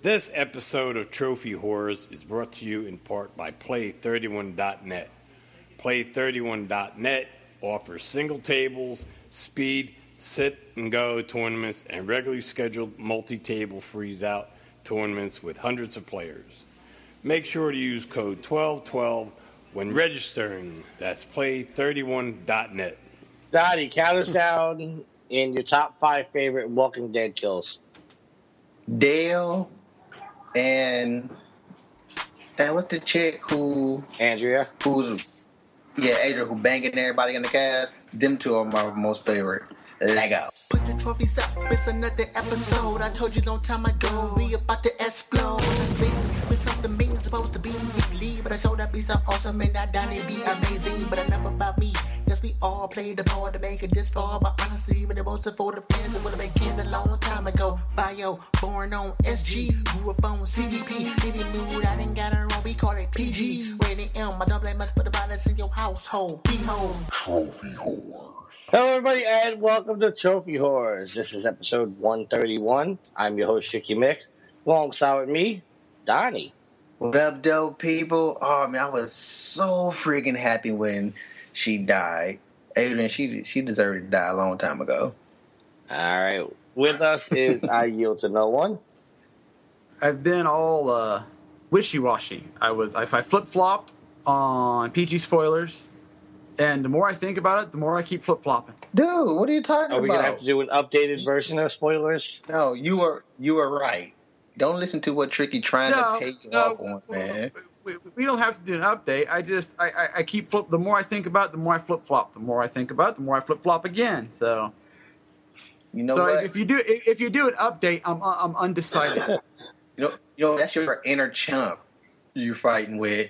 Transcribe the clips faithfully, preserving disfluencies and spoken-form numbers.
This episode of Trophy Horrors is brought to you in part by Play thirty-one dot net. Play thirty-one dot net offers single tables, speed, sit-and-go tournaments, and regularly scheduled multi-table freeze-out tournaments with hundreds of players. Make sure to use code twelve twelve when registering. That's Play thirty-one dot net. Dottie, count us down in your top five favorite Walking Dead kills. Dale and and what's the chick who Andrea? Who's yeah, Adrian, who banging everybody in the cast. Them two are my most favorite. Lego. Put the trophies up, it's another episode. I told you long time ago, we about to explode. The scene with something mean supposed to be weekly, but I showed up be so awesome and I done it be amazing. But enough about me, yes we all played the part to make it this far. But honestly, when it was for the fans, it would have been canned a long time ago. Bio, born on S G, grew up on C D P. Didn't mood, I didn't got it wrong, we call it P G. Rated M, I don't blame much for the violence in your household. Be home. Trophy Horrors. Hello, everybody, and welcome to Trophy Horrors. This is episode one thirty-one. I'm your host, Shicky Mick. Alongside with me, Donnie. What up, dope people? Oh, man, I was so freaking happy when she died. Adrian, she she deserved to die a long time ago. All right. With us is I Yield to No One. I've been all uh, wishy-washy. I was if I flip-flopped on P G spoilers, and the more I think about it, the more I keep flip-flopping. Dude, what are you talking Are we about? going to have to do an updated version of spoilers? No, you were you were right. Don't listen to what Tricky trying No, to pay you no, off on, man. We, we don't have to do an update. I just I, I, I keep flip. The more I think about it, the more I flip-flop. The more I think about it, the more I flip-flop again. So, You know so what? if you do if you do an update, I'm I'm undecided. You know, you know that's your inner chump you're fighting with.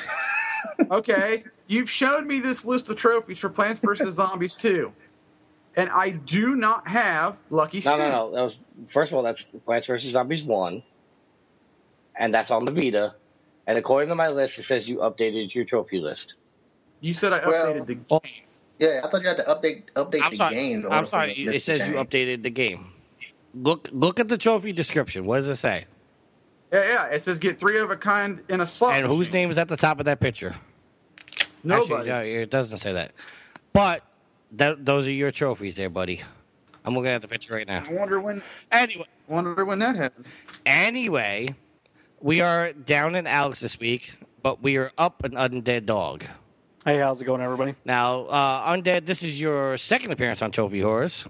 Okay, you've showed me this list of trophies for Plants versus. Zombies two, and I do not have Lucky No, Skin. no, no. That was, first of all, that's Plants versus. Zombies one. And that's on the Vita. And according to my list, it says you updated your trophy list. You said I Well, updated the game. Oh, Yeah, I thought you had to update update I'm the sorry. game. in order I'm for sorry. the It list says to you change. updated the game. Look, look at the trophy description. What does it say? Yeah, yeah. It says get three of a kind in a slot. And whose machine. name is at the top of that picture? Nobody. Actually, no, it doesn't say that. But that, those are your trophies, there, buddy. I'm looking at the picture right now. I wonder when. Anyway, Wonder when that happened. anyway, we are down in Alex this week, but we are up an Undead Dog. Hey, how's it going, everybody? Now, uh, Undead, this is your second appearance on Trophy Horrors.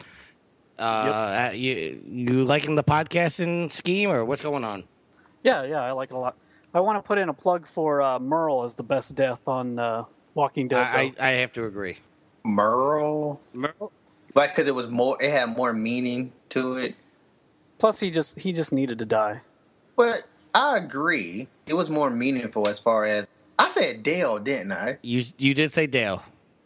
Uh, uh, you you liking the podcasting scheme, or what's going on? Yeah, yeah, I like it a lot. I want to put in a plug for uh, Merle as the best death on uh, Walking Dead. I, I I have to agree. Merle, Merle? like because it was more, it had more meaning to it. Plus, he just he just needed to die. But I agree, it was more meaningful as far as I said Dale, didn't I? You you did say Dale.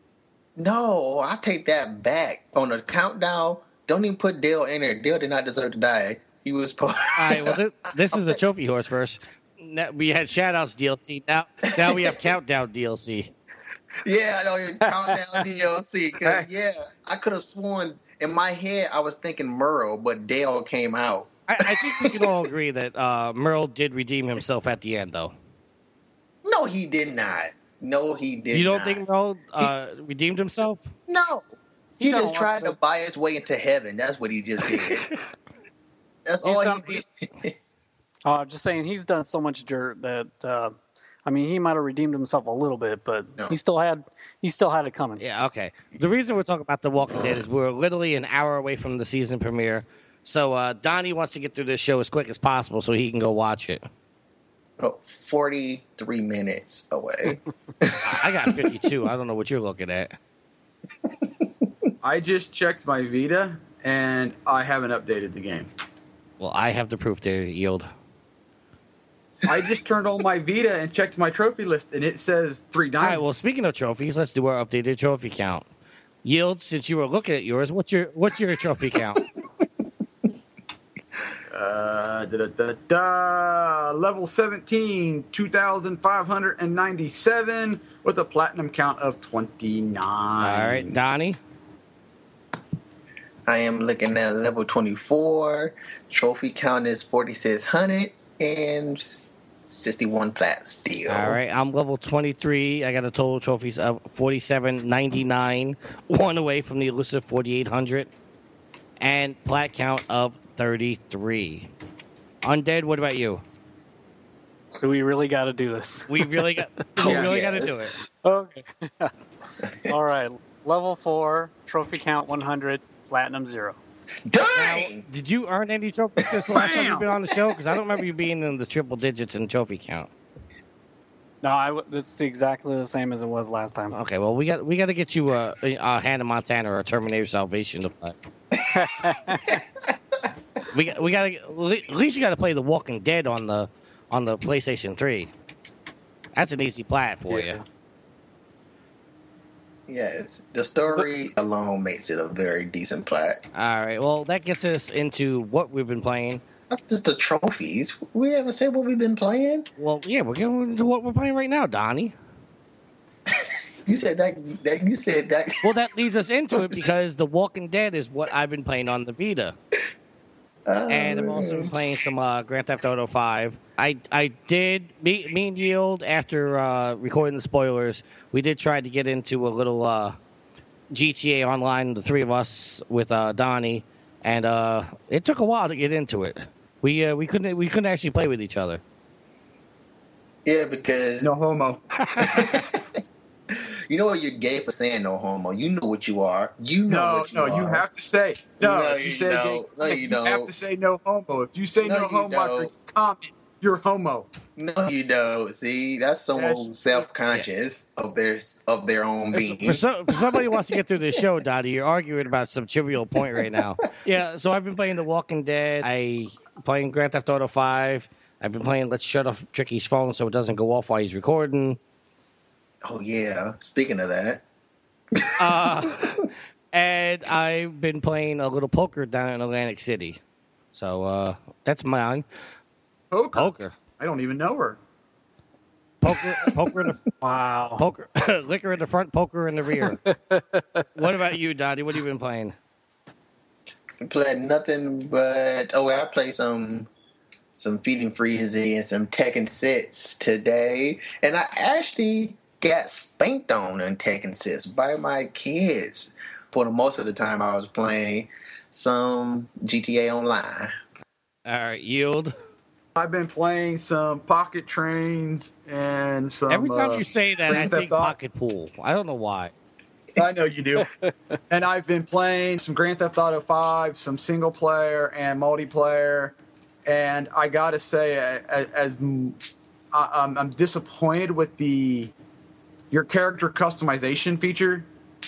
No, I take that back. On the countdown, don't even put Dale in there. Dale did not deserve to die. He was part. All right, well, th- this is a Trophy Horse first. Now, we had shout-outs D L C. Now, now we have Countdown D L C. Yeah, I know you countdown D L C. Cause yeah, I could have sworn in my head I was thinking Merle, but Dale came out. I, I think we can all agree that uh, Merle did redeem himself at the end, though. No, he did not. No, he did. You don't not. think Merle uh, redeemed himself? No, he No, just tried I- to buy his way into heaven. That's what he just did. That's He's all done- he did. Uh, just saying, he's done so much dirt that uh, I mean, he might have redeemed himself a little bit, but No. he still had he still had it coming. Yeah, okay. The reason we're talking about The Walking Dead is we're literally an hour away from the season premiere. So uh, Donnie wants to get through this show as quick as possible so he can go watch it. Oh, forty-three minutes away. I got fifty-two. I don't know what you're looking at. I just checked my Vita, and I haven't updated the game. Well, I have the proof there, Yield. I just turned on my Vita and checked my trophy list, and it says three All diamonds. right, well, speaking of trophies, let's do our updated trophy count. Yield, since you were looking at yours, what's your what's your trophy count? Uh, da, da, da, da, level seventeen, two thousand five hundred ninety-seven, with a platinum count of twenty-nine. All right, Donnie. I am looking at level twenty-four. Trophy count is forty-six hundred and sixty-one plat steel. All right, I'm level twenty-three. I got a total trophies of forty-seven ninety-nine, one away from the elusive forty-eight hundred, and plat count of thirty-three. Undead, what about you? Do we really got to do this? We really got. We Yes. really got to do it. Okay. All right. Level four, trophy count one hundred, platinum zero. Dang! Did you earn any trophies this last time Bam! you've been on the show? Because I don't remember you being in the triple digits in trophy count. No, I w- it's exactly the same as it was last time. Okay, well we got we got to get you a, a, a Hannah Montana or a Terminator Salvation to play. we got we got to at least you got to play The Walking Dead on the on the PlayStation three. That's an easy plat for Yeah. you. Yes, the story alone makes it a very decent plat. All right, well that gets us into what we've been playing. That's just the trophies. We haven't said what we've been playing. Well, yeah, we're going into what we're playing right now, Donnie. You said that. that you said that. Well, that leads us into it because The Walking Dead is what I've been playing on the Vita. And I'm also playing some uh, Grand Theft Auto five. I I did, me, me and Yield, after uh, recording the spoilers, we did try to get into a little uh, G T A Online, the three of us with uh, Donnie, and uh, it took a while to get into it. We uh, we couldn't we couldn't actually play with each other. Yeah, because No homo. you know what, you're gay for saying no homo. You know what you are. You know No, what you no, are. you have to say no. No, if you you say don't. gay, No, you you have don't. to say no homo. If you say No, no, you homo after don't. you comment, you're homo. No, you don't. See, that's someone Yes. who's self-conscious of their of their own being. For, so, for somebody who wants to get through this show, Dottie, you're arguing about some trivial point right now. Yeah, so I've been playing The Walking Dead. I playing Grand Theft Auto five. I've been playing Let's Shut Off Tricky's phone so it doesn't go off while he's recording. Oh yeah. Speaking of that, Uh, and I've been playing a little poker down in Atlantic City. So uh, that's mine. Poker. Poker. I don't even know her. Poker, poker in the Wow. poker, liquor in the front, poker in the rear. What about you, Dottie? What have you been playing? I played nothing but oh, I played some some Feeding Freezy and some Tekken six today, and I actually got spanked on in Tekken six by my kids. For the most of the time, I was playing some G T A Online. All right, Yield. I've been playing some Pocket Trains and some. Every time uh, you say that, I Grand Theft think Auto. Pocket Pool. I don't know why. I know you do. And I've been playing some Grand Theft Auto five, some single player and multiplayer. And I gotta say, as, as I, I'm, I'm disappointed with the your character customization feature.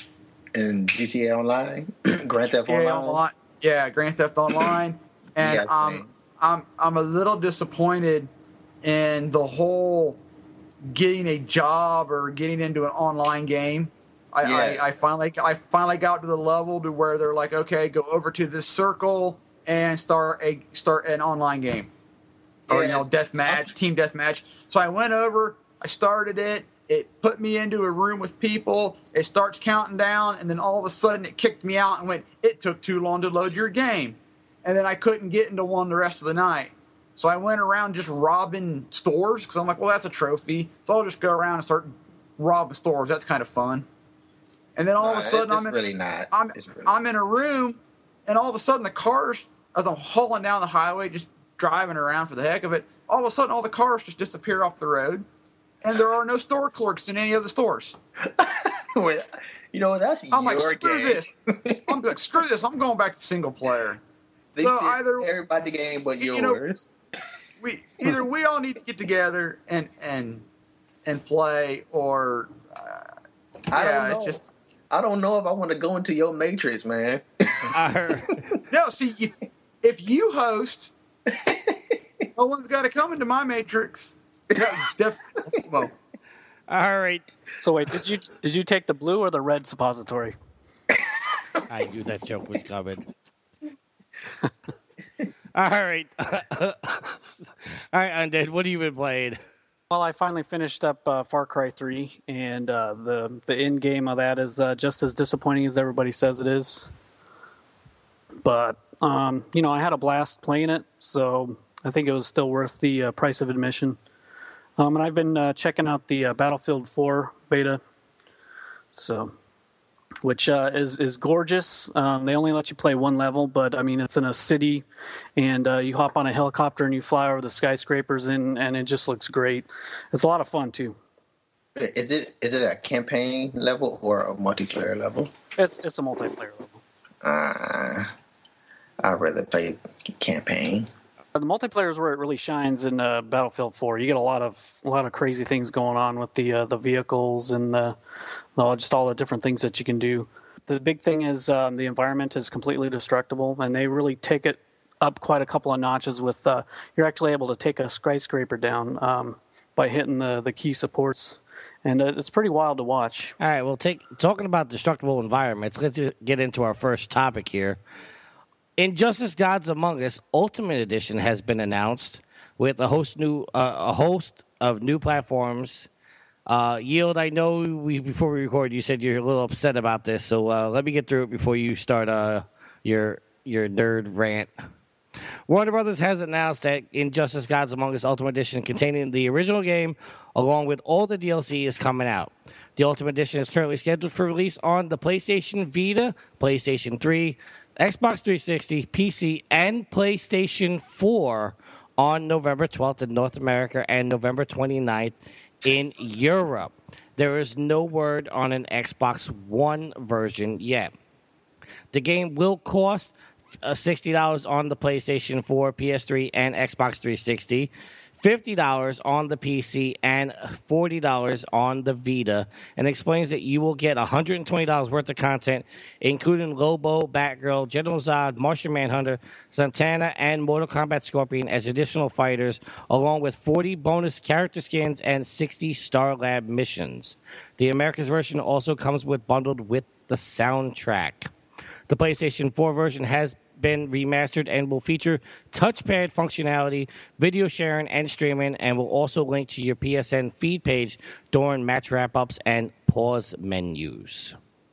And G T A Online, Grand Theft Yeah, Online. Online. Yeah, Grand Theft Online. And Yeah, I'm same. I'm I'm a little disappointed in the whole getting a job or getting into an online game. I, Yeah. I, I finally I finally got to the level to where they're like, okay, go over to this circle and start a start an online game, or you Yeah. know, death match, team death match. So I went over, I started it. It put me into a room with people. It starts counting down, and then all of a sudden, it kicked me out and went, "It took too long to load your game," and then I couldn't get into one the rest of the night. So I went around just robbing stores because I'm like, well, that's a trophy. So I'll just go around and start robbing stores. That's kind of fun. And then all Nah, of a sudden, it's I'm in, really not. I'm, It's really I'm in a room, and all of a sudden, the cars, as I'm hauling down the highway, just driving around for the heck of it, all of a sudden, all the cars just disappear off the road, and there are no store clerks in any of the stores. Well, you know, that's I'm your like, screw game. this. I'm like, screw this. I'm going back to single player. They So did either- everybody game but you know, yours. We either we all need to get together and and and play, or uh, I yeah, don't know. it's just I don't know if I want to go into your matrix, man. I heard. no. See, if, if you host, no one's got to come into my matrix. Yeah, def- well, All right. So wait, did you did you take the blue or the red suppository? I knew that joke was coming. All right. All right, Undead, what have you been playing? Well, I finally finished up uh, Far Cry three, and uh, the the end game of that is uh, just as disappointing as everybody says it is. but um, you know, I had a blast playing it, so I think it was still worth the uh, price of admission. Um, and I've been uh, checking out the uh, Battlefield four beta, so which uh, is is gorgeous. Um, they only let you play one level, but I mean, it's in a city, and uh, you hop on a helicopter and you fly over the skyscrapers, and and it just looks great. It's a lot of fun too. Is it is it a campaign level or a multiplayer level? It's it's a multiplayer level. Uh, I'd rather play campaign. The multiplayer is where it really shines in uh, Battlefield four. You get a lot of a lot of crazy things going on with the uh, the vehicles and the, well, just all the different things that you can do. The big thing is um, the environment is completely destructible, and they really take it up quite a couple of notches. With uh, you're actually able to take a skyscraper down um, by hitting the the key supports, and uh, it's pretty wild to watch. All right, well, take talking about destructible environments. Let's get into our first topic here. Injustice: Gods Among Us Ultimate Edition has been announced with a host new uh, a host of new platforms. Uh, Yield, I know we before we record, you said you're a little upset about this, so uh, let me get through it before you start uh, your your nerd rant. Warner Brothers has announced that Injustice: Gods Among Us Ultimate Edition, containing the original game along with all the D L C, is coming out. The Ultimate Edition is currently scheduled for release on the PlayStation Vita, PlayStation three, Xbox three sixty, P C, and PlayStation four on November twelfth in North America and November twenty-ninth in Europe. There is no word on an Xbox One version yet. The game will cost uh, sixty dollars on the PlayStation four, P S three, and Xbox three sixty, fifty dollars on the P C, and forty dollars on the Vita, and explains that you will get one hundred twenty dollars worth of content, including Lobo, Batgirl, General Zod, Martian Manhunter, Santana, and Mortal Kombat Scorpion as additional fighters, along with forty bonus character skins and sixty Star Lab missions. The America's version also comes with bundled with the soundtrack. The PlayStation four version has been remastered and will feature touchpad functionality, video sharing, and streaming, and will also link to your P S N feed page during match wrap-ups and pause menus.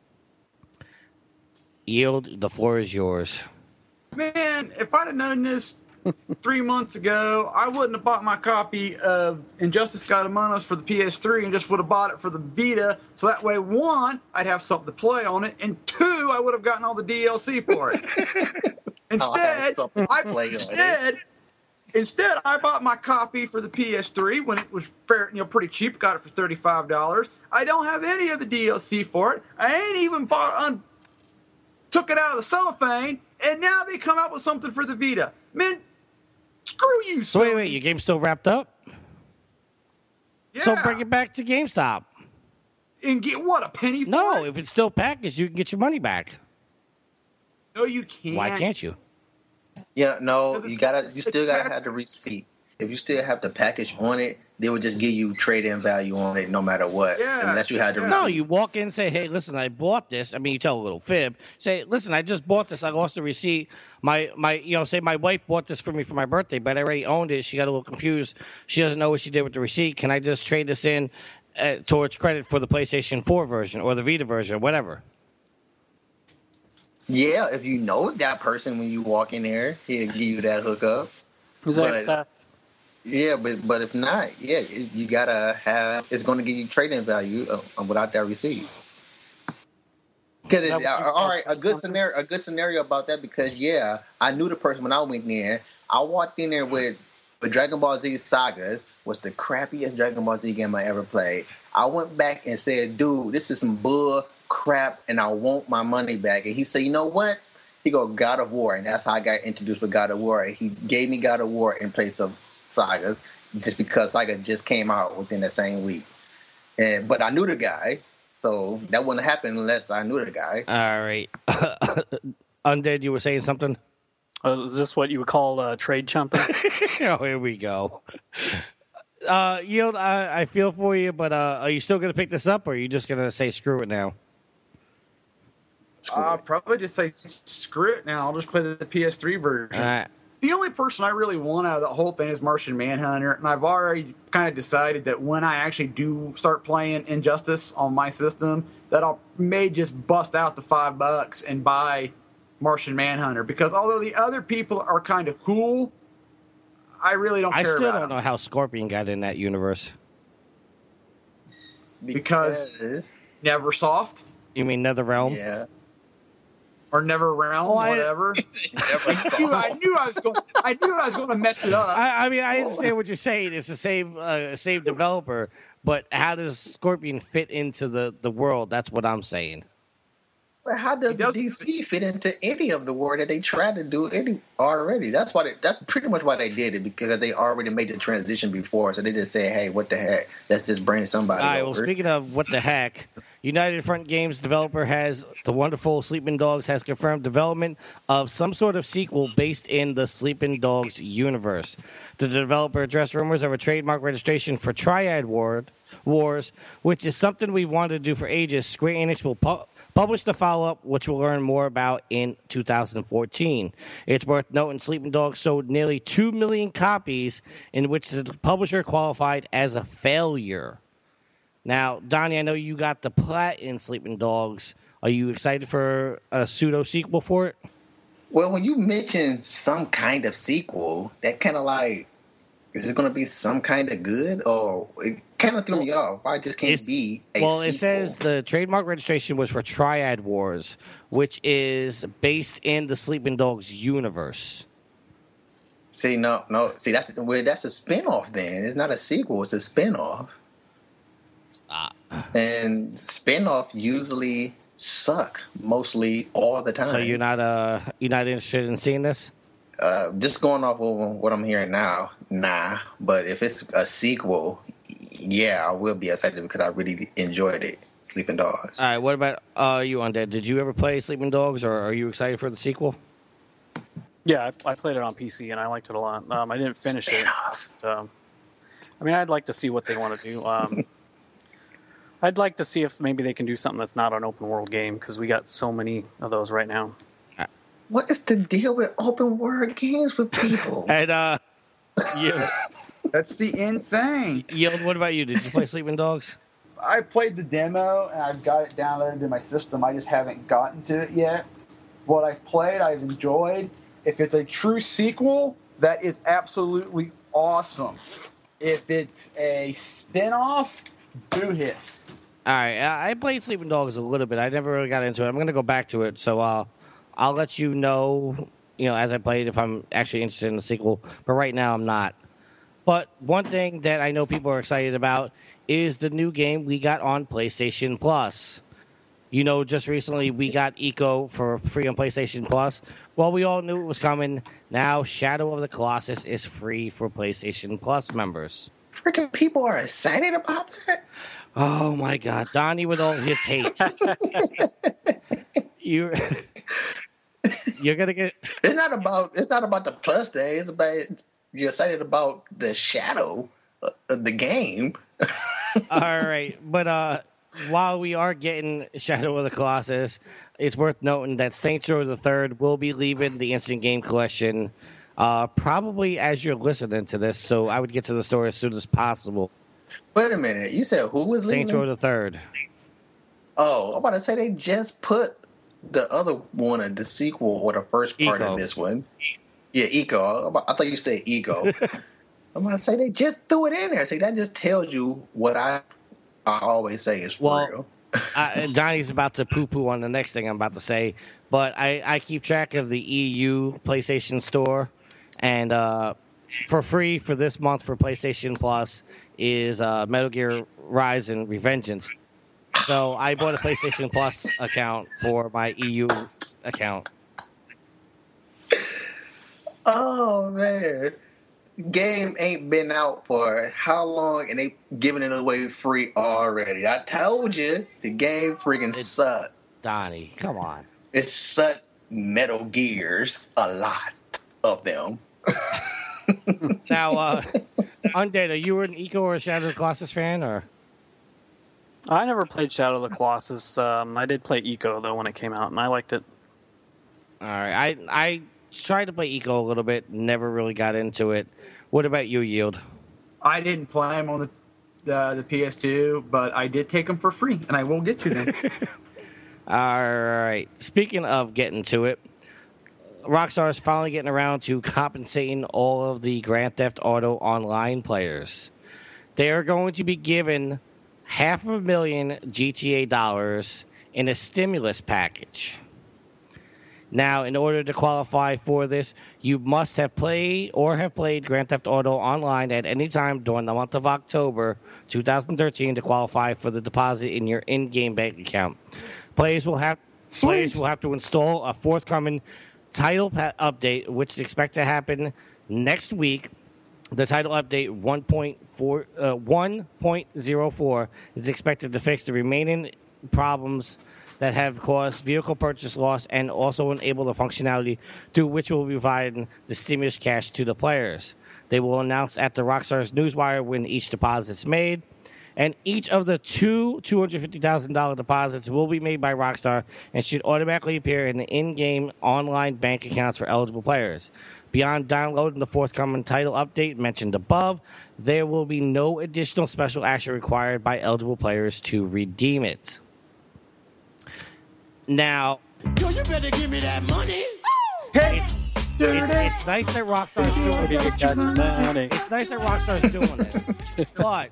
Yield, the floor is yours. Man, if I'd have known this three months ago, I wouldn't have bought my copy of Injustice: God Among Us for the P S three and just would have bought it for the Vita. So that way, one, I'd have something to play on it, and two, I would have gotten all the D L C for it. Instead, I instead, instead I bought my copy for the P S three when it was fair, you know, pretty cheap. Got it for thirty-five dollars. I don't have any of the D L C for it. I ain't even bought, un, took it out of the cellophane, and now they come out with something for the Vita. Man, screw you, Sony. So wait, wait, your game's still wrapped up? Yeah. So bring it back to GameStop. And get what, a penny for No, it? if it's still packaged, you can get your money back. No, you can't. Why can't you? Yeah, no, Because you it's- gotta. You it's still gotta past- have the receipt. If you still have the package on it, they would just give you trade-in value on it, no matter what. Yeah, Unless you had the yeah. receipt. No, you walk in and say, hey, listen, I bought this. I mean, you tell a little fib. Say, listen, I just bought this. I lost the receipt. My, my, you know, say my wife bought this for me for my birthday, but I already owned it. She got a little confused. She doesn't know what she did with the receipt. Can I just trade this in uh, towards credit for the PlayStation four version or the Vita version or whatever? Yeah, if you know that person when you walk in there, he'll give you that hookup. Is that, But- uh, Yeah, but but if not, yeah, you gotta have. It's going to give you trade-in value uh, without that receipt. Because Is that what you all call right, a trade good contract? scenario, a good scenario about that. Because yeah, I knew the person when I went in there. I walked in there with, with Dragon Ball Z Sagas was the crappiest Dragon Ball Z game I ever played. I went back and said, "Dude, this is some bull crap, and I want my money back." And he said, "You know what?" He go God of War, and that's how I got introduced with God of War. He gave me God of War in place of Sagas, just because Saga just came out within that same week. And but I knew the guy, so that wouldn't happen unless I knew the guy. All right. Undead, you were saying something? uh, is this what you would call uh, trade chumping? Oh, here we go. Uh, Yield, I, I feel for you, but uh, are you still going to pick this up, or are you just going to say screw it now? I'll probably just say screw it now. I'll just play the P S three version. All right. The only person I really want out of the whole thing is Martian Manhunter, and I've already kind of decided that when I actually do start playing Injustice on my system, that I may just bust out the five bucks and buy Martian Manhunter, because although the other people are kind of cool, I really don't I care still about don't them. know how Scorpion got in that universe. Because Because- Neversoft You mean NetherRealm? Yeah. or NeverRealm, Oh, I- whatever. I knew I knew I was going. I knew I was going to mess it up. I, I mean, I understand what you're saying. It's the same uh, same developer, but how does Scorpion fit into the, the world? That's what I'm saying. But how does It doesn't- D C fit into any of the world that they try to do any already? That's why they, that's pretty much why they did it, because they already made the transition before. So they just said, "Hey, what the heck? Let's just bring somebody All right. over." Well, speaking of what the heck, United Front Games developer has the wonderful Sleeping Dogs has confirmed development of some sort of sequel based in the Sleeping Dogs universe. The developer addressed rumors of a trademark registration for Triad Ward Wars, which is something we've wanted to do for ages. Square Enix will pu- publish the follow-up, which we'll learn more about in two thousand fourteen. It's worth noting Sleeping Dogs sold nearly two million copies, in which the publisher qualified as a failure. Now, Donnie, I know you got the plat in Sleeping Dogs. Are you excited for a pseudo sequel for it? Well, when you mention some kind of sequel, that kind of like, is it going to be some kind of good? Or it kind of threw me off. Why it just can't It's- be a Well, sequel? it says the trademark registration was for Triad Wars, which is based in the Sleeping Dogs universe. See, no, no. See, that's well, that's a spinoff. Then it's not a sequel; it's a spinoff. Ah. And spinoff usually suck mostly all the time. So you're not uh you're not interested in seeing this? uh, just going off of what I'm hearing now, nah. But if it's a sequel, yeah, I will be excited because I really enjoyed it. Sleeping Dogs. All right. What about uh you, Undead? Did you ever play Sleeping Dogs, or are you excited for the sequel? Yeah, I, I played it on P C and I liked it a lot. Um, I didn't finish it. Spin-off. Um, I mean, I'd like to see what they want to do. Um, I'd like to see if maybe they can do something that's not an open world game, because we got so many of those right now. What is the deal with open world games with people? And uh, you, That's the end thing. Yield, what about you? Did you play Sleeping Dogs? I played the demo and I've got it downloaded to my system. I just haven't gotten to it yet. What I've played, I've enjoyed. If it's a true sequel, that is absolutely awesome. If it's a spin-off, boo hiss. All right, I I played Sleeping Dogs a little bit. I never really got into it. I'm going to go back to it, so uh, I'll let you know, you know, as I play it if I'm actually interested in the sequel. But right now, I'm not. But one thing that I know people are excited about is the new game we got on PlayStation Plus. You know, just recently we got Eco for free on PlayStation Plus. Well, we all knew it was coming. Now, Shadow of the Colossus is free for PlayStation Plus members. Freaking people are excited about that. Oh my God, Donnie with all his hate. you, you're gonna get. It's not about. It's not about the plus thing. It's about you're excited about the shadow of the game. All right, but uh, while we are getting Shadow of the Colossus, it's worth noting that Saints Row the Third will be leaving the Instant Game Collection, uh, probably as you're listening to this. So I would get to the store as soon as possible. Wait a minute. You said who was leaving? Saints Row the Third. Oh, I'm about to say they just put the other one in the sequel or the first part Eco. of this one. Yeah, Eco. I thought you said Ego. I'm gonna say they just threw it in there. See, that just tells you what I I always say is for Well, real. uh, Donnie's about to poo-poo on the next thing I'm about to say, but I, I keep track of the E U PlayStation Store, and uh, for free for this month for PlayStation Plus is uh, Metal Gear Rise and Revengeance. So I bought a PlayStation Plus account for my E U account. Oh man, game ain't been out for how long, and they giving it away free already. I told you the game freaking It- sucked. Donnie, come on. It sucked Metal Gears a lot of them. Now, uh, Undead, are you an Eco or a Shadow of the Colossus fan, or? I never played Shadow of the Colossus. Um, I did play Eco though when it came out, and I liked it. All right, I I tried to play Eco a little bit, never really got into it. What about you, Yield? I didn't play them on the the, the P S two, but I did take them for free, and I will get to them. All right. Speaking of getting to it, Rockstar is finally getting around to compensating all of the Grand Theft Auto Online players. They are going to be given half of a million G T A dollars in a stimulus package. Now, in order to qualify for this, you must have played or have played Grand Theft Auto Online at any time during the month of October twenty thirteen to qualify for the deposit in your in-game bank account. Players will have Sweet. players will have to install a forthcoming title pa- update, which is expected to happen next week. The title update one point four, uh, one point oh four is expected to fix the remaining problems that have caused vehicle purchase loss and also enable the functionality through which will be providing the stimulus cash to the players. They will announce at the Rockstar's Newswire when each deposit is made, and each of the two two hundred fifty thousand dollars deposits will be made by Rockstar and should automatically appear in the in-game online bank accounts for eligible players. Beyond downloading the forthcoming title update mentioned above, there will be no additional special action required by eligible players to redeem it. Now, Yo, you better give me that money. Hey, it's, it's, it's nice that Rockstar's doing this. It's nice that Rockstar's doing this. But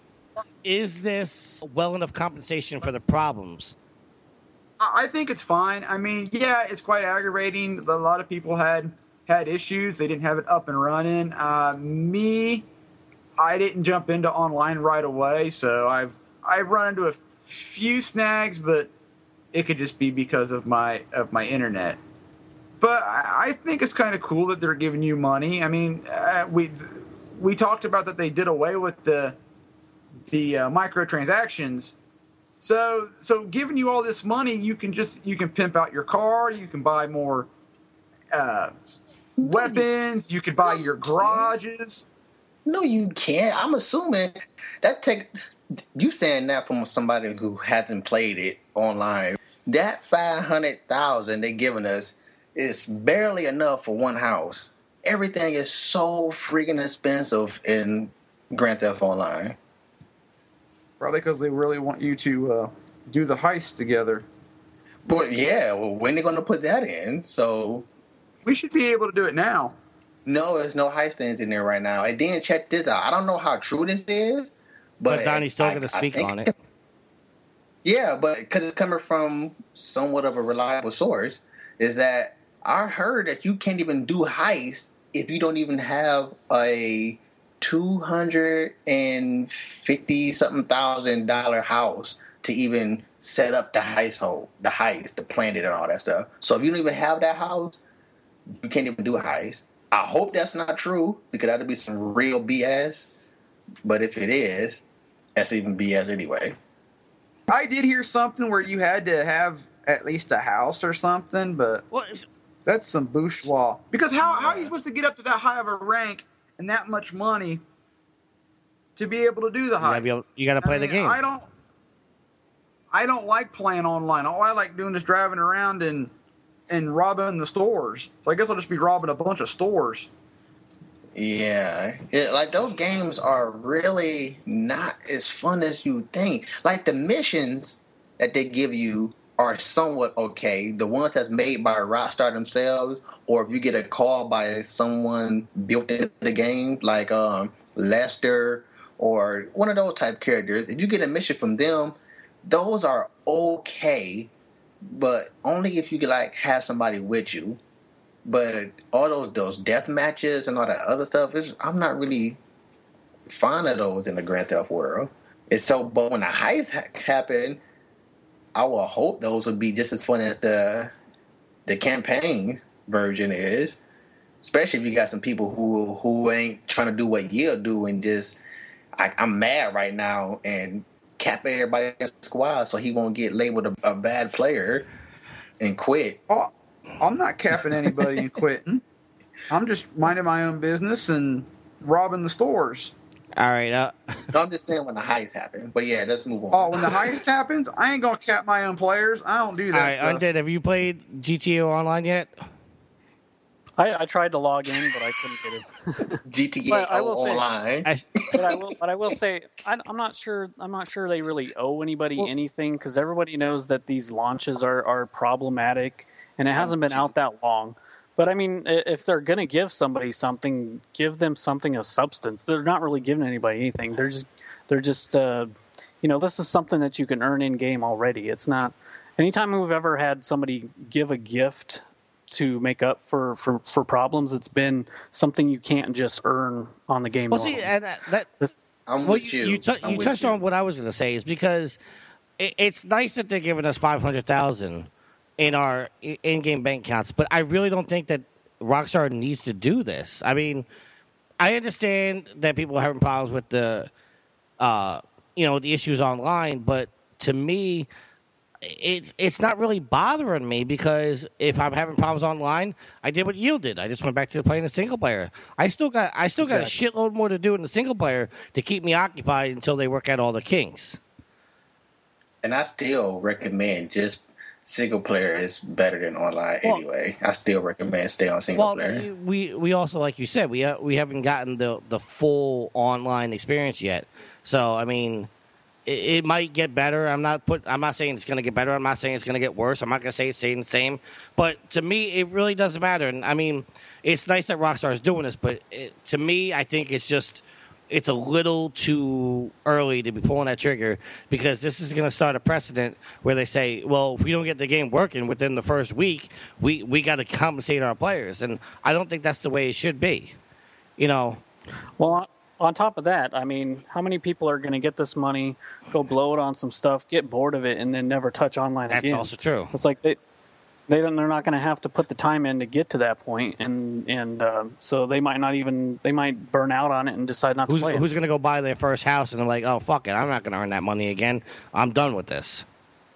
is this well enough compensation for the problems? I think it's fine. I mean, yeah, it's quite aggravating. A lot of people had had issues. They didn't have it up and running. Uh, me, I didn't jump into online right away, so I've I've run into a few snags, but it could just be because of my of my internet. But I, I think it's kind of cool that they're giving you money. I mean, uh, we we talked about that they did away with the the uh, microtransactions. So so giving you all this money, you can just you can pimp out your car, you can buy more uh, weapons, you could buy your garages. No, you can't. I'm assuming that take you saying that from somebody who hasn't played it online. That five hundred thousand they're giving us is barely enough for one house. Everything is so freaking expensive in Grand Theft Online. Probably because they really want you to uh, do the heist together. But yeah, well, when are they going to put that in? So we should be able to do it now. No, there's no heist things in there right now. And then check this out. I don't know how true this is, but, but Donnie's still going to speak on it. Yeah, but because it's coming from somewhat of a reliable source, is that I heard that you can't even do heists if you don't even have a two hundred and fifty something thousand dollar house to even set up the heist hole, the heist, the plan it, and all that stuff. So if you don't even have that house, you can't even do a heist. I hope that's not true because that'd be some real B S. But if it is, that's even B S anyway. I did hear something where you had to have at least a house or something, but what? That's some bourgeois. Because how, how are you supposed to get up to that high of a rank and that much money to be able to do the heist? You got to play I mean, the game. I don't. I don't like playing online. All I like doing is driving around and and robbing the stores. So I guess I'll just be robbing a bunch of stores. Yeah, it, like those games are really not as fun as you think. Like the missions that they give you are somewhat okay. The ones that's made by Rockstar themselves, or if you get a call by someone built into the game, like um, Lester or one of those type characters, if you get a mission from them, those are okay, but only if you could like have somebody with you. But all those those death matches and all that other stuff, is I'm not really fond of those in the Grand Theft world. It's so, but when the heist ha- happen, I will hope those would be just as fun as the the campaign version is. Especially if you got some people who who ain't trying to do what you'll do and just I, I'm mad right now and cap everybody in the squad so he won't get labeled a, a bad player and quit. Oh, I'm not capping anybody and quitting. I'm just minding my own business and robbing the stores. All right. Uh... No, I'm just saying when the heist happen. But yeah, let's move on. Oh, when the heist happens, I ain't gonna cap my own players. I don't do that. All right, stuff. Undead, have you played G T A Online yet? I, I tried to log in, but I couldn't get it. G T A But I will say- Online. I, but I will, but I will say, I, I'm not sure. I'm not sure they really owe anybody Well- anything because everybody knows that these launches are, are problematic, and it hasn't been out that long. But I mean, if they're going to give somebody something, give them something of substance. They're not really giving anybody anything. They're just, they're just, uh, you know, this is something that you can earn in game already. It's not. Anytime we've ever had somebody give a gift to make up for, for, for problems, it's been something you can't just earn on the game. Well, see, and that, that This- I'm well, with you you. you, t- I'm you with touched you. on what I was going to say is because it, it's nice that they're giving us five hundred thousand in our i- in-game bank accounts, but I really don't think that Rockstar needs to do this. I mean, I understand that people are having problems with the, uh, you know, the issues online, but to me, it's it's not really bothering me because if I'm having problems online, I did what you did. I just went back to playing the single player. I still got I still got Exactly. a shitload more to do in the single player to keep me occupied until they work out all the kinks. And I still recommend just single player is better than online Well- anyway. I still recommend stay on single Well, player. we we also, like you said, we uh, we haven't gotten the the full online experience yet. So I mean, it, it might get better. I'm not put. I'm not saying it's going to get better. I'm not saying it's going to get worse. I'm not going to say it's staying the same. But to me, it really doesn't matter. And I mean, it's nice that Rockstar is doing this, but it, to me, I think it's just. It's a little too early to be pulling that trigger because this is going to start a precedent where they say, well, if we don't get the game working within the first week, we, we got to compensate our players. And I don't think that's the way it should be. You know, Well, on top of that, I mean, how many people are going to get this money, go blow it on some stuff, get bored of it, and then never touch online that's again? also true. It's like they they don't, they're not going to have to put the time in to get to that point, and and uh, so they might not even they might burn out on it and decide not Who's, to play who's it. going to go buy their first house and they're like, oh, fuck it, I'm not going to earn that money again. I'm done with this.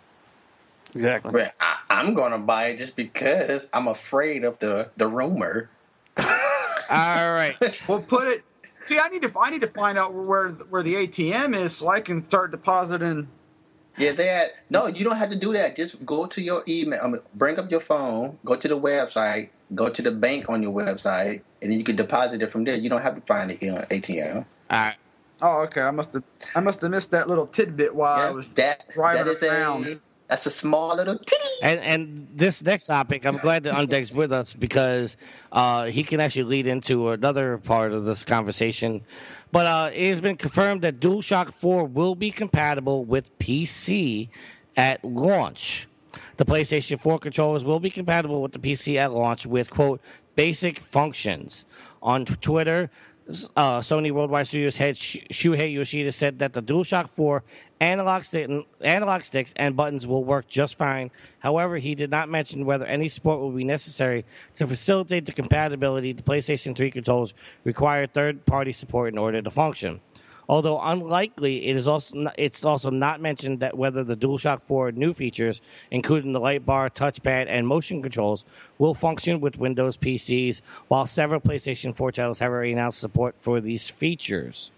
Exactly. But I, I'm gonna buy it just because I'm afraid of the the rumor. All right. Well, put it. See, I need to I need to find out where where the A T M is so I can start depositing. Yeah, they had no. You don't have to do that. Just go to your email. I mean, bring up your phone. Go to the website. Go to the bank on your website, and then you can deposit it from there. You don't have to find it on A T M. All right. Oh, okay. I must have I must have missed that little tidbit while I Yeah, was that driving that is around. a that's a small little titty. And and this next topic, I'm glad that Undeck's with us because uh, he can actually lead into another part of this conversation. But uh, it has been confirmed that DualShock four will be compatible with P C at launch. The PlayStation four controllers will be compatible with the P C at launch with, quote, basic functions. On Twitter, uh, Sony Worldwide Studios head Shuhei Yoshida said that the DualShock four analog, stick, analog sticks and buttons will work just fine. However, he did not mention whether any support will be necessary to facilitate the compatibility. The PlayStation three controllers require third-party support in order to function. Although unlikely, it is also not, it's also not mentioned that whether the DualShock four new features, including the light bar, touchpad, and motion controls, will function with Windows P Cs, while several PlayStation four titles have already announced support for these features.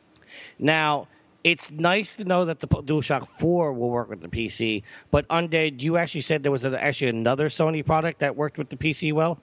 Now, it's nice to know that the DualShock four will work with the P C, but Undead, you actually said there was a, actually another Sony product that worked with the P C well?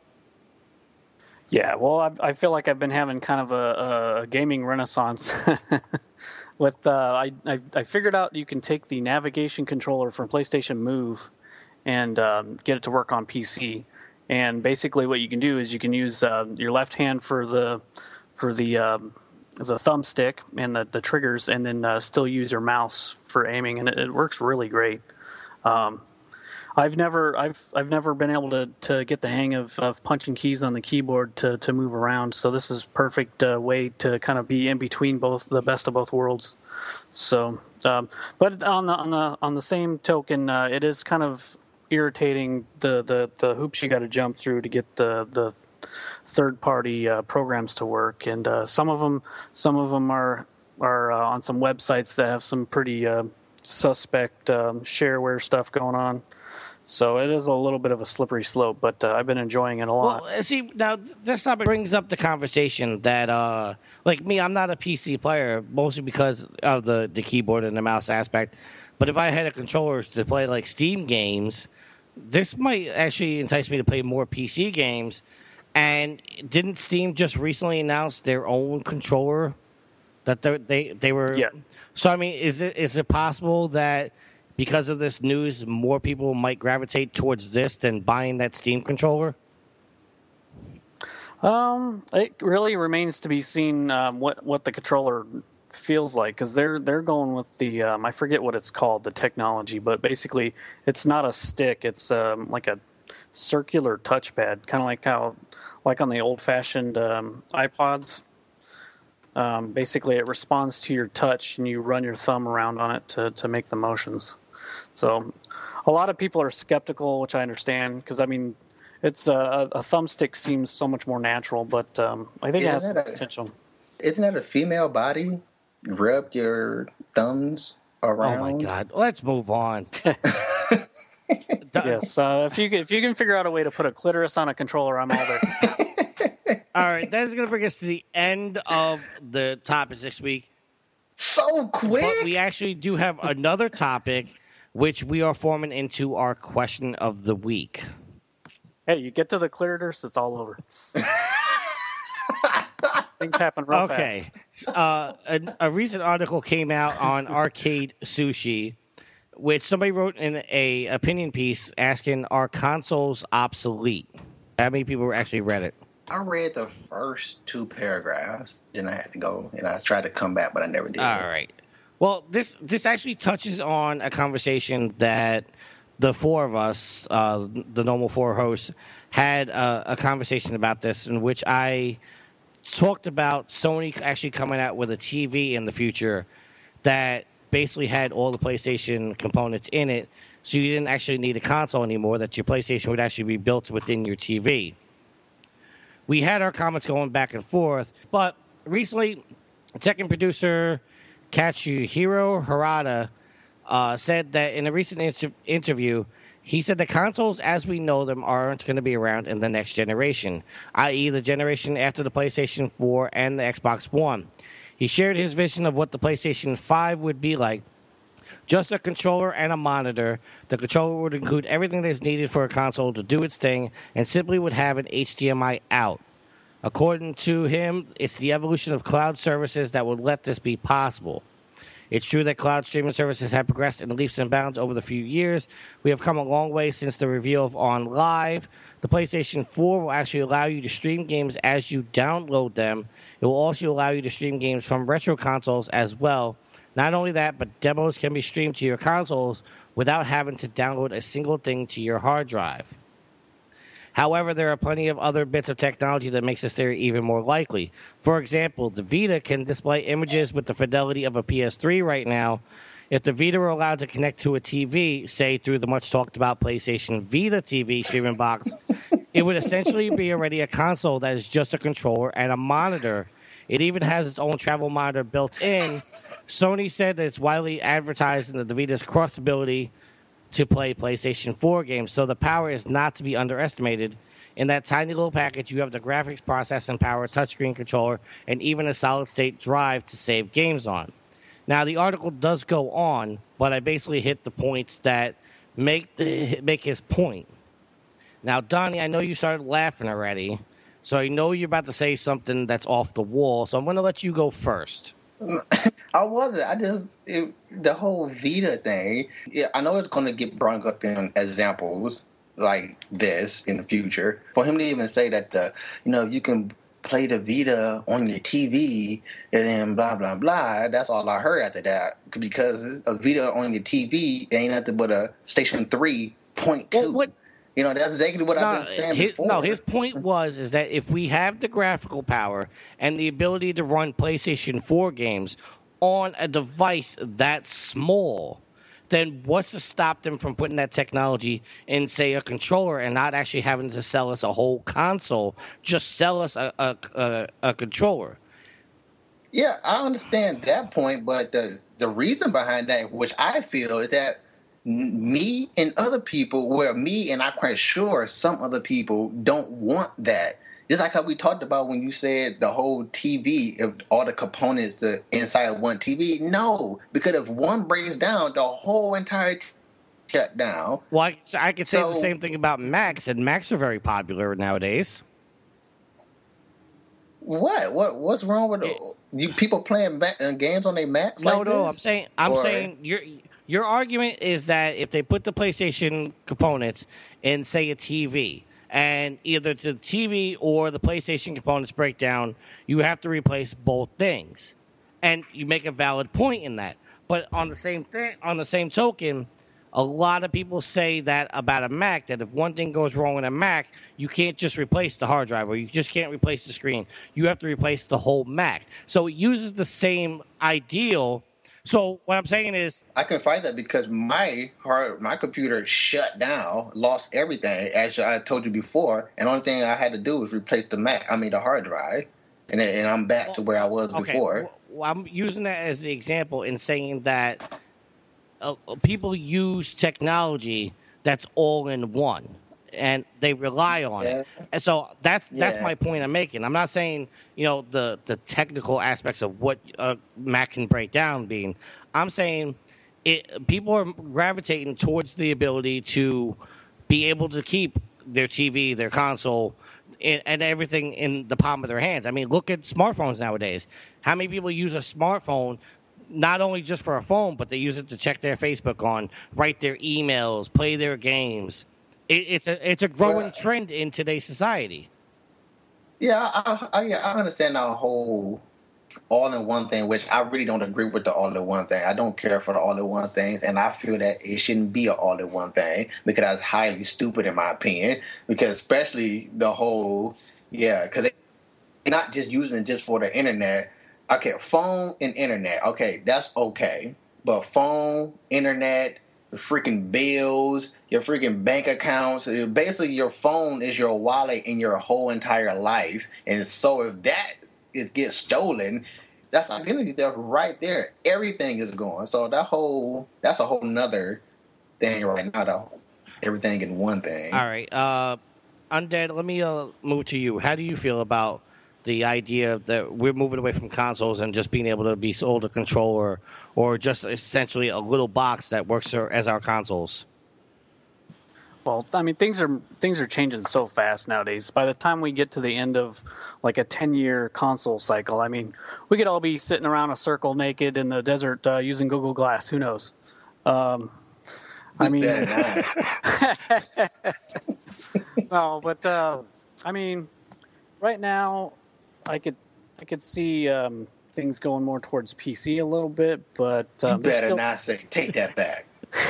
Yeah, well, I, I feel like I've been having kind of a, a gaming renaissance. With uh, I, I I figured out you can take the navigation controller from PlayStation Move and um, get it to work on P C. And basically, what you can do is you can use uh, your left hand for the for the um, the thumbstick and the, the triggers, and then uh, still use your mouse for aiming, and it, it works really great. Um, I've never I've I've never been able to, to get the hang of, of punching keys on the keyboard to, to move around. So this is perfect uh, way to kind of be in between both the best of both worlds. So, um, but on the on the on the same token, uh, it is kind of irritating the, the, the hoops you got to jump through to get the the third party uh, programs to work, and uh, some of them some of them are are uh, on some websites that have some pretty uh, suspect um, shareware stuff going on. So it is a little bit of a slippery slope, but uh, I've been enjoying it a lot. Well, see, now this topic brings up the conversation that, uh, like me, I'm not a P C player, mostly because of the, the keyboard and the mouse aspect. But if I had a controller to play like Steam games, this might actually entice me to play more P C games. And didn't Steam just recently announce their own controller that they they they were? Yeah. So I mean, is it is it possible that because of this news, more people might gravitate towards this than buying that Steam controller? Um, it really remains to be seen um, what what the controller feels like, because they're they're going with the um, I forget what it's called, the technology, but basically it's not a stick, it's um, like a circular touchpad, kind of like how like on the old fashioned um, iPods. Um, basically, it responds to your touch, and you run your thumb around on it to to make the motions. So, a lot of people are skeptical, which I understand, because I mean, it's a, a thumbstick seems so much more natural, but um, I think it has some a, potential. Isn't that a female body? Rub your thumbs around. Oh my God! Let's move on. Yes, uh, if you can, if you can figure out a way to put a clitoris on a controller, I'm all there. All right, that's going to bring us to the end of the topics this week. So quick! But we actually do have another topic, which we are forming into our question of the week. Hey, you get to the clitoris, it's all over. Things happen real okay. fast. Uh, a, a recent article came out on Arcade Sushi, which somebody wrote in a opinion piece asking, are consoles obsolete? How many people actually read it? I read the first two paragraphs, then I had to go, and I tried to come back, but I never did. All right. Well, this this actually touches on a conversation that the four of us, uh, the normal four hosts, had a, a conversation about this, in which I talked about Sony actually coming out with a T V in the future that basically had all the PlayStation components in it, so you didn't actually need a console anymore, that your PlayStation would actually be built within your T V. We had our comments going back and forth, but recently, Tekken producer Katsuhiro Harada uh, said that in a recent inter- interview, he said the consoles as we know them aren't going to be around in the next generation, that is the generation after the PlayStation four and the Xbox One. He shared his vision of what the PlayStation five would be like. Just a controller and a monitor. The controller would include everything that is needed for a console to do its thing and simply would have an H D M I out. According to him, it's the evolution of cloud services that would let this be possible. It's true that cloud streaming services have progressed in leaps and bounds over the few years. We have come a long way since the reveal of OnLive. The PlayStation four will actually allow you to stream games as you download them. It will also allow you to stream games from retro consoles as well. Not only that, but demos can be streamed to your consoles without having to download a single thing to your hard drive. However, there are plenty of other bits of technology that makes this theory even more likely. For example, the Vita can display images with the fidelity of a P S three right now. If the Vita were allowed to connect to a T V, say through the much talked about PlayStation Vita T V streaming box, it would essentially be already a console that is just a controller and a monitor. It even has its own travel monitor built in. Sony said that it's widely advertising that the Vita's cross-ability to play PlayStation four games, so the power is not to be underestimated. In that tiny little package, you have the graphics processing power, touchscreen controller, and even a solid-state drive to save games on. Now, the article does go on, but I basically hit the points that make the make his point. Now, Donnie, I know you started laughing already, so I know you're about to say something that's off the wall, so I'm going to let you go first. I wasn't. I just it, the whole Vita thing. Yeah, I know it's going to get brought up in examples like this in the future. For him to even say that the you know you can play the Vita on your T V and then blah blah blah. That's all I heard after that, because a Vita on your T V ain't nothing but a Station three point two. Well, what? You know, that's exactly what no, I've been saying his, before. No, his point was is that if we have the graphical power and the ability to run PlayStation four games on a device that small, then what's to stop them from putting that technology in, say, a controller and not actually having to sell us a whole console? Just sell us a a, a, a controller. Yeah, I understand that point, but the the reason behind that, which I feel, is that me and other people, well, me and I'm quite sure some other people don't want that. Just like how we talked about when you said the whole T V, if all the components are inside one T V. No, because if one breaks down, the whole entire T V shut down. Well, I, I could say So- the same thing about Macs, and Macs are very popular nowadays. What? What? What's wrong with It- you people playing ma- uh, games on their Macs? No, like no, this? I'm saying, I'm Or- saying your your argument is that if they put the PlayStation components in, say, a T V, and either the T V or the PlayStation components break down, you have to replace both things. And you make a valid point in that. But on the same thing, on the same token, a lot of people say that about a Mac, that if one thing goes wrong with a Mac, you can't just replace the hard drive, or you just can't replace the screen. You have to replace the whole Mac. So it uses the same ideal. So what I'm saying is, I can find that because my hard, my computer shut down, lost everything, as I told you before, and the only thing I had to do was replace the Mac. I mean the hard drive, and and I'm back to where I was okay, before. Well, I'm using that as the example in saying that uh, people use technology that's all in one, and they rely on Yeah. it. And so that's that's Yeah. my point I'm making. I'm not saying, you know, the the technical aspects of what a Mac can break down being. I'm saying it, people are gravitating towards the ability to be able to keep their T V, their console, and, and everything in the palm of their hands. I mean, look at smartphones nowadays. How many people use a smartphone not only just for a phone, but they use it to check their Facebook on, write their emails, play their games? It, it's a it's a growing Well, trend in today's society. Yeah, I, I, yeah, I understand the whole all-in-one thing, which I really don't agree with the all-in-one thing. I don't care for the all-in-one things, and I feel that it shouldn't be an all-in-one thing because that's highly stupid in my opinion. Because especially the whole, yeah, because they're not just using it just for the internet. Okay, phone and internet, okay, that's okay. But phone, internet, the freaking bills, your freaking bank accounts. Basically, your phone is your wallet in your whole entire life. And so if that is gets stolen, that's identity theft right there. Everything is gone. So that whole that's a whole nother thing right now. Though everything in one thing. All right, uh, Undead. Let me uh, move to you. How do you feel about the idea that we're moving away from consoles and just being able to be sold a controller, or just essentially a little box that works as our consoles? Well, I mean, things are things are changing so fast nowadays. By the time we get to the end of like a ten-year console cycle, I mean, we could all be sitting around a circle naked in the desert uh, using Google Glass. Who knows? Um, I mean, no, but uh, I mean, right now, I could I could see um, things going more towards P C a little bit, but um, you there's better still, not say take that back.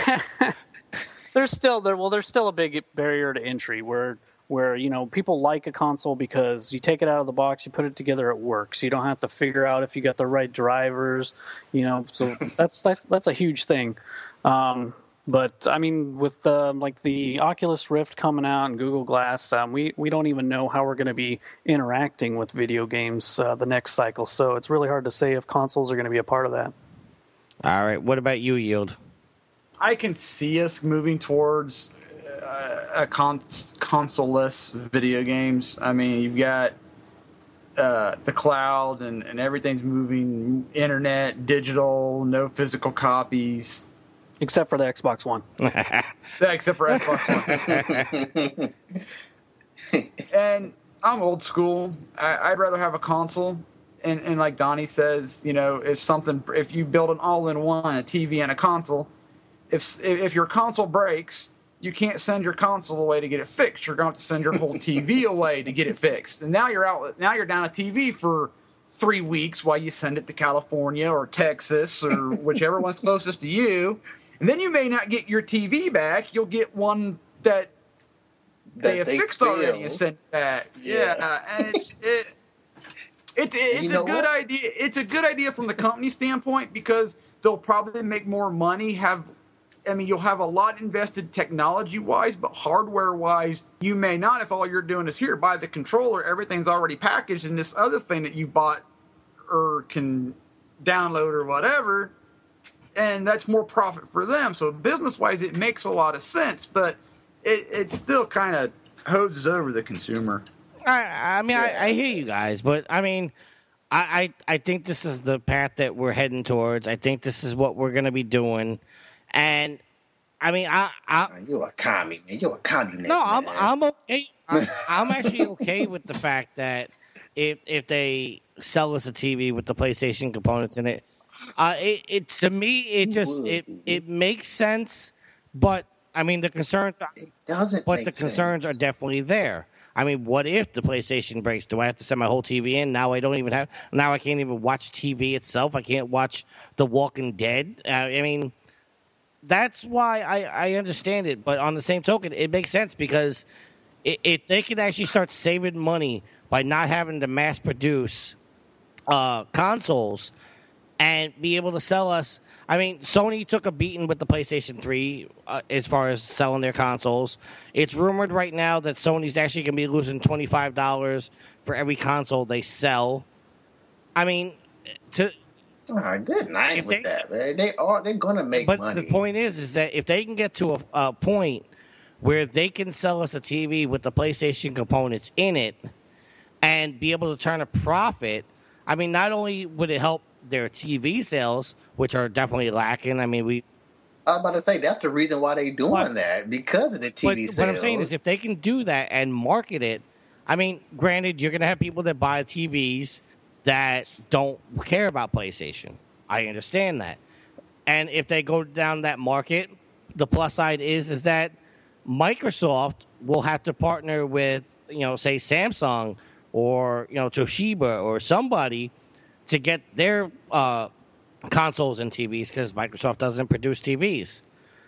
there's still there well there's still a big barrier to entry where where you know people like a console because you take it out of the box, you put it together, it works. You don't have to figure out if you got the right drivers, you know. So that's that's that's a huge thing. Um, But I mean, with um, like the Oculus Rift coming out and Google Glass, um, we we don't even know how we're going to be interacting with video games uh, the next cycle. So it's really hard to say if consoles are going to be a part of that. All right. What about you, Yield? I can see us moving towards uh, a con- console-less video games. I mean, you've got uh, the cloud and, and everything's moving, internet, digital, no physical copies. Except for the Xbox One. Yeah, except for Xbox One. And I'm old school. I, I'd rather have a console. And, and like Donnie says, you know, if something, if you build an all-in-one, a T V and a console, if if your console breaks, you can't send your console away to get it fixed. You're going to have to send your whole T V away to get it fixed. And now you're out. Now you're down a T V for three weeks while you send it to California or Texas or whichever one's closest to you. And then you may not get your T V back. You'll get one that, That they have they fixed fail. already and sent back. Yeah, Yeah. and it's it, it, it's You a know good what? idea. It's a good idea from the company standpoint because they'll probably make more money. Have I mean, you'll have a lot invested technology-wise, but hardware-wise, you may not if all you're doing is here, buy the controller, everything's already packaged, and this other thing that you've bought or can download or whatever, and that's more profit for them. So business-wise, it makes a lot of sense, but it, it still kind of hoses over the consumer. I, I mean, I, I hear you guys, but I mean, I, I, I think this is the path that we're heading towards. I think this is what we're going to be doing. And I mean, I, I You're a commie, man. You're a communist. no, I'm, man. I'm okay. I'm, I'm actually okay with the fact that if if they sell us a T V with the PlayStation components in it, uh, it, it to me it just would it be. it makes sense. But I mean, the concerns, It doesn't but make the sense. concerns are definitely there. I mean, what if the PlayStation breaks? Do I have to send my whole T V in? Now I don't even have. Now I can't even watch T V itself. I can't watch The Walking Dead. Uh, I mean, that's why I, I understand it. But on the same token, it makes sense because it, it they can actually start saving money by not having to mass produce uh, consoles and be able to sell us. I mean, Sony took a beating with the PlayStation three uh, as far as selling their consoles. It's rumored right now that Sony's actually going to be losing twenty-five dollars for every console they sell. I mean, to Ah, good night If with they- that, man. They are they're gonna make but money. the point is, is that if they can get to a, a point where they can sell us a T V with the PlayStation components in it and be able to turn a profit, I mean, not only would it help their T V sales, which are definitely lacking. I mean, we. I was about to say that's the reason why they doing But- that because of the T V But sales. what I'm saying is, if they can do that and market it, I mean, granted, you're going to have people that buy T Vs that don't care about PlayStation. I understand that. And if they go down that market, the plus side is is that Microsoft will have to partner with, you know, say Samsung or, you know, Toshiba or somebody to get their uh, consoles and T Vs because Microsoft doesn't produce T Vs.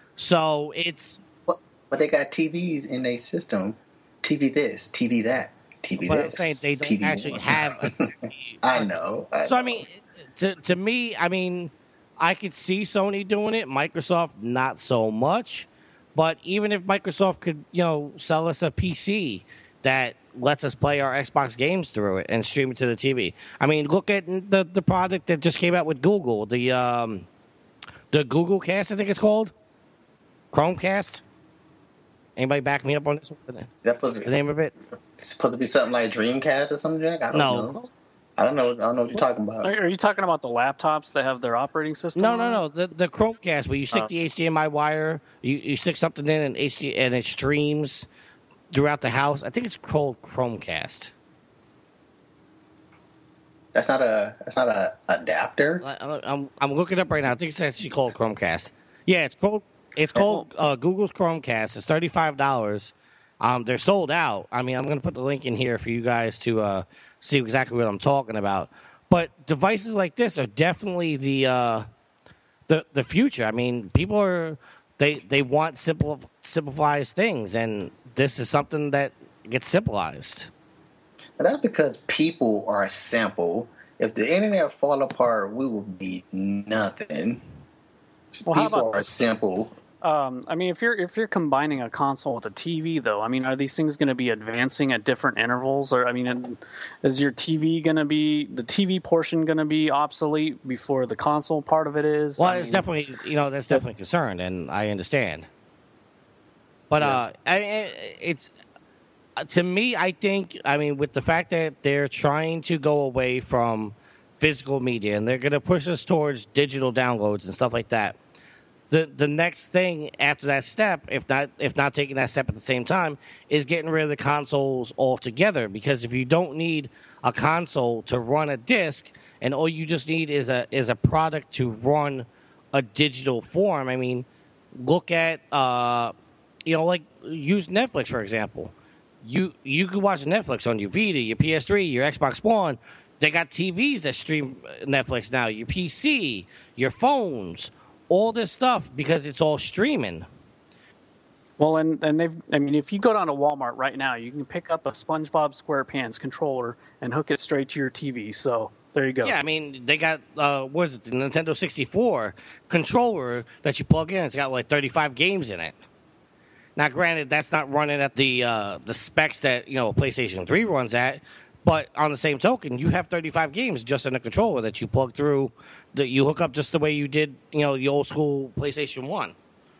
So it's but, but they got T Vs in their system. T V this, T V that, T V But I'm this. saying they don't T V actually one. have a T V. I know. I So I know. mean, to to me, I mean, I could see Sony doing it. Microsoft, not so much. But even if Microsoft could, you know, sell us a P C that lets us play our Xbox games through it and stream it to the T V. I mean, look at the the product that just came out with Google, the um, the Google Cast, I think it's called, Chromecast. Anybody back me up on this one? Is that supposed to The be, name of it? it's supposed to be something like Dreamcast or something? Jack? I don't No. know. I don't know. I don't know what you're talking about. Are, are you talking about the laptops that have their operating system? No, on no, it? no. The the Chromecast where you stick Oh. the H D M I wire, you, you stick something in and H D and it streams throughout the house. I think it's called Chromecast. That's not a. That's not a adapter. I, I'm I'm looking up right now. I think it's actually called Chromecast. Yeah, it's called it's called uh, Google's Chromecast. It's thirty five dollars. Um, they're sold out. I mean, I'm going to put the link in here for you guys to uh, see exactly what I'm talking about. But devices like this are definitely the uh, the the future. I mean, people are they they want simple simplified things, and this is something that gets simplified. But that's because people are simple. If the internet fall apart, we will be nothing. Well, how people about are this? simple. Um, I mean, if you're if you're combining a console with a T V, though, I mean, are these things going to be advancing at different intervals, or I mean, is your T V going to be the T V portion going to be obsolete before the console part of it is? Well, I it's mean, definitely you know that's definitely concerned, and I understand. But uh, I mean, it's uh, to me, I think I mean with the fact that they're trying to go away from physical media and they're going to push us towards digital downloads and stuff like that. The the next thing after that step, if not if not taking that step at the same time, is getting rid of the consoles altogether. Because if you don't need a console to run a disc, and all you just need is a is a product to run a digital form, I mean, look at uh, you know, like use Netflix for example. You you can watch Netflix on your Vita, your P S three, your Xbox One. They got T Vs that stream Netflix now. Your P C, your phones. All this stuff because it's all streaming. Well, and and they've I mean, if you go down to Walmart right now, you can pick up a SpongeBob SquarePants controller and hook it straight to your T V. So there you go. Yeah, I mean, they got, uh, what is it, the Nintendo sixty-four controller that you plug in. It's got like thirty-five games in it. Now, granted, that's not running at the uh, the specs that, you know, PlayStation three runs at. But on the same token, you have thirty-five games just in a controller that you plug through, that you hook up just the way you did, you know, the old school PlayStation one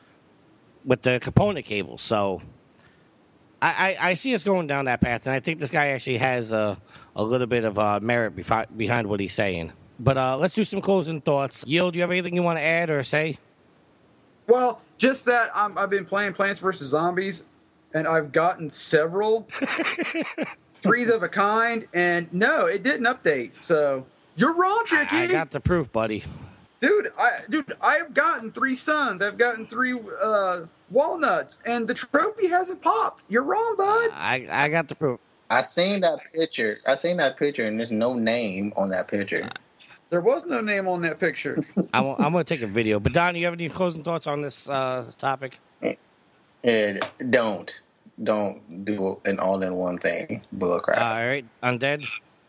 with the component cable. So I, I, I see us going down that path, and I think this guy actually has a, a little bit of uh, merit befi- behind what he's saying. But uh, let's do some closing thoughts. Yield, do you have anything you want to add or say? Well, just that I'm, I've been playing Plants versus Zombies, and I've gotten several threes of a kind, and no, it didn't update. So you're wrong, Tricky. I got the proof, buddy. Dude, I dude, I've gotten three suns. I've gotten three uh, walnuts, and the trophy hasn't popped. You're wrong, bud. I I got the proof. I seen that picture. I seen that picture, and there's no name on that picture. There was no name on that picture. I'm, I'm going to take a video. But Don, you have any closing thoughts on this uh, topic? And don't, don't do an all-in-one thing. Bullcrap. All right, Undead.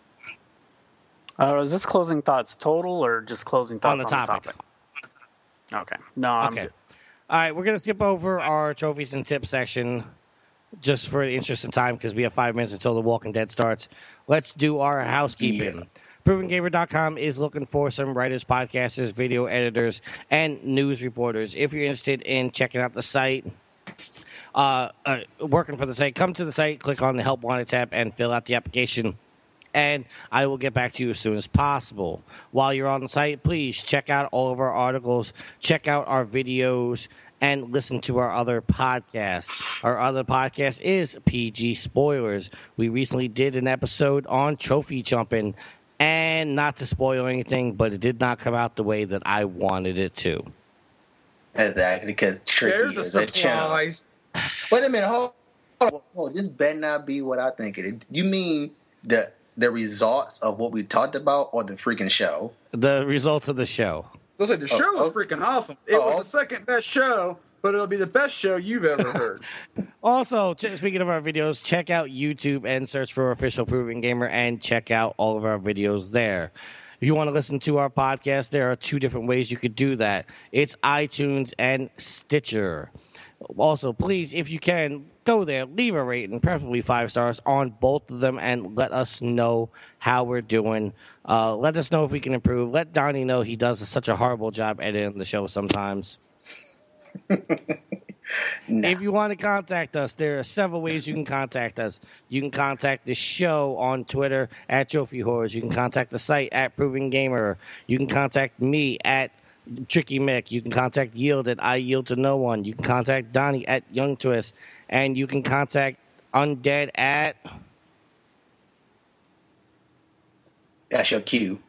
Uh, is this closing thoughts total or just closing thoughts On the on topic. the topic? Okay. No, I'm Okay. good. All right, we're going to skip over our trophies and tips section just for the interest of time because we have five minutes until The Walking Dead starts. Let's do our housekeeping. Yeah. Proven Gamer dot com is looking for some writers, podcasters, video editors, and news reporters. If you're interested in checking out the site, uh, uh, working for the site, come to the site, click on the Help Wanted tab, and fill out the application. And I will get back to you as soon as possible. While you're on the site, please check out all of our articles, check out our videos, and listen to our other podcast. Our other podcast is P G Spoilers. We recently did an episode on trophy jumping, and not to spoil anything, but it did not come out the way that I wanted it to. Exactly, because Tricky There's a is a chump. surprise. Wait a minute, hold, hold on. Oh, this better not be what I think it is. You mean the the results of what we talked about, or the freaking show? The results of the show. I was like, the Oh, show was oh. freaking awesome. It Oh. was the second best show, but it'll be the best show you've ever heard. Also, ch- speaking of our videos, check out YouTube and search for Official Proven Gamer and check out all of our videos there. If you want to listen to our podcast, there are two different ways you could do that. It's iTunes and Stitcher. Also, please, if you can, go there, leave a rating, preferably five stars on both of them, and let us know how we're doing. Uh, let us know if we can improve. Let Donnie know he does such a horrible job editing the show sometimes. Nah. If you want to contact us, there are several ways you can contact us. You can contact the show on Twitter at Trophy Horrors. You can contact the site at Proven Gamer. You can contact me at Tricky Mick. You can contact Yield at I Yield to No One. You can contact Donnie at Young Twist. And you can contact Undead at... That's your cue.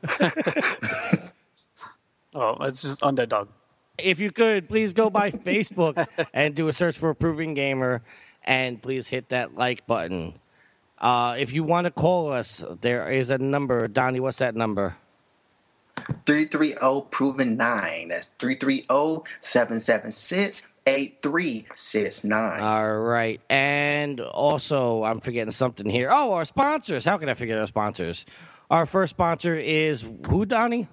Oh, it's just Undead Dog. If you could, please go by Facebook and do a search for Proven Gamer, and please hit that like button. Uh, if you want to call us, there is a number. Donnie, what's that number? three three zero Proven nine. That's three three zero, seven seven six, eight three six nine. All right. And also, I'm forgetting something here. Oh, our sponsors. How can I forget our sponsors? Our first sponsor is who, Donnie?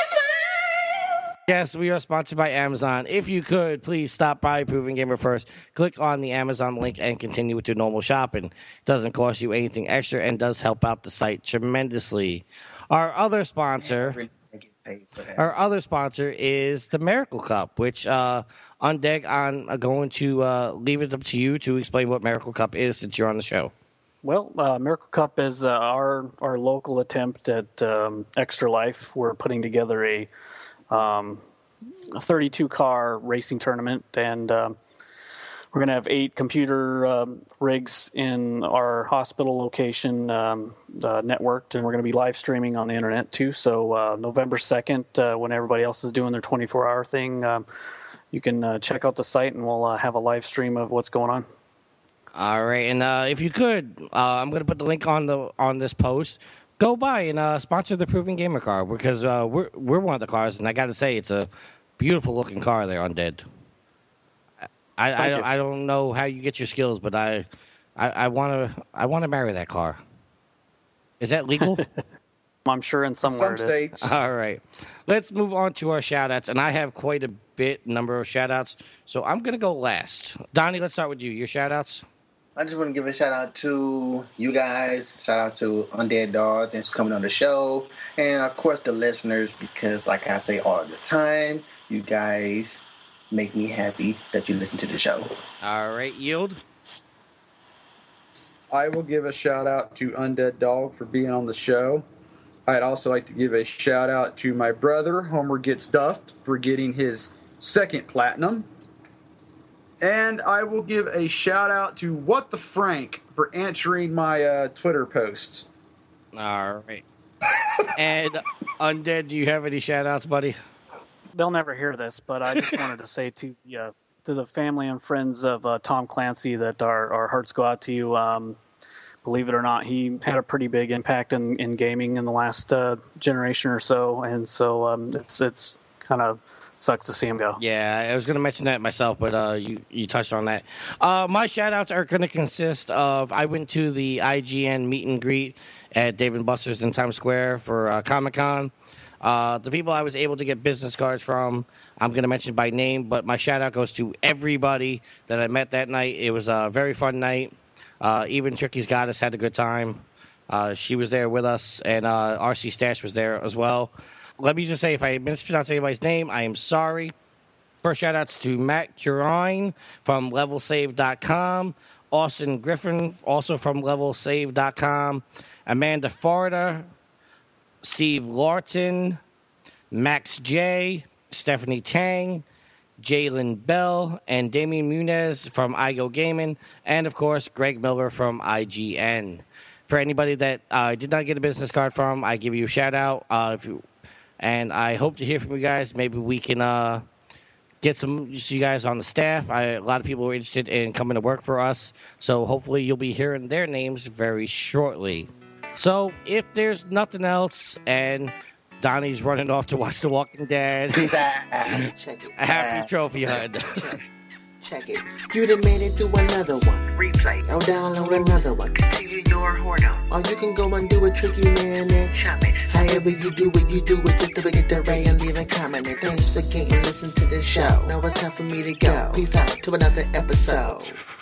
Yes, we are sponsored by Amazon. If you could, please stop by Proven Gamer first. Click on the Amazon link and continue with your normal shopping. It doesn't cost you anything extra and does help out the site tremendously. Our other sponsor, our other sponsor is the Miracle Cup, which uh, on deck, I'm going to uh, leave it up to you to explain what Miracle Cup is since you're on the show. Well, uh, Miracle Cup is uh, our our local attempt at um, Extra Life. We're putting together a um, thirty-two car racing tournament, and um, we're going to have eight computer um, rigs in our hospital location um, uh, networked, and we're going to be live streaming on the internet too. So uh, November second, uh, when everybody else is doing their twenty-four hour thing, um, you can uh, check out the site, and we'll uh, have a live stream of what's going on. All right, and uh, if you could, uh, I'm going to put the link on the on this post. Go by and uh, sponsor the Proven Gamer car because uh, we're we're one of the cars, and I got to say it's a beautiful looking car there on Dead. I I, don't, I don't know how you get your skills, but I I want to I want to marry that car. Is that legal? I'm sure in somewhere Some it is. states. All right, let's move on to our shout outs, and I have quite a bit number of shout outs, so I'm going to go last. Donnie, let's start with you. Your shout outs. I just want to give a shout out to you guys. Shout out to Undead Dog. Thanks for coming on the show. And of course, the listeners, because like I say all the time, you guys make me happy that you listen to the show. All right, Yield. I will give a shout out to Undead Dog for being on the show. I'd also like to give a shout out to my brother, Homer Gets Duffed, for getting his second platinum. And I will give a shout out to What the Frank for answering my uh, Twitter posts. All right. And Undead, do you have any shout outs, buddy? they'll never hear this, but I just wanted to say to the uh, to the family and friends of uh, Tom Clancy that our, our hearts go out to you. Um, believe it or not, he had a pretty big impact in, in gaming in the last uh, generation or so, and so um, it's it's kind of sucks to see him go. Yeah, I was going to mention that myself, but uh, you, you touched on that. Uh, my shout-outs are going to consist of, I went to the I G N meet and greet at Dave and Buster's in Times Square for uh, Comic-Con. Uh, the people I was able to get business cards from, I'm going to mention by name, but my shout-out goes to everybody that I met that night. It was a very fun night. Uh, even Tricky's Goddess had a good time. Uh, she was there with us, and uh, R C Stash was there as well. Let me just say, if I mispronounce anybody's name, I am sorry. First shout-outs to Matt Curine from level save dot com, Austin Griffin, also from level save dot com, Amanda Farda, Steve Lawton, Max J, Stephanie Tang, Jalen Bell, and Damian Munez from iGo Gaming, and, of course, Greg Miller from I G N. For anybody that I uh, did not get a business card from, I give you a shout-out. Uh, if you And I hope to hear from you guys. Maybe we can uh, get some you guys on the staff. I, a lot of people are interested in coming to work for us. So hopefully you'll be hearing their names very shortly. So if there's nothing else and Donnie's running off to watch The Walking Dead, Peace out. Check it. happy trophy hunt. Check, check it. You done made it through another one. Replay. I'll download another one. Continue your whoredom. Or you can go and do a tricky man and chop it. However you do it, you do it just to get the ray and leave a comment. And thanks for getting listen to the show. Now it's time for me to go. Peace out to another episode.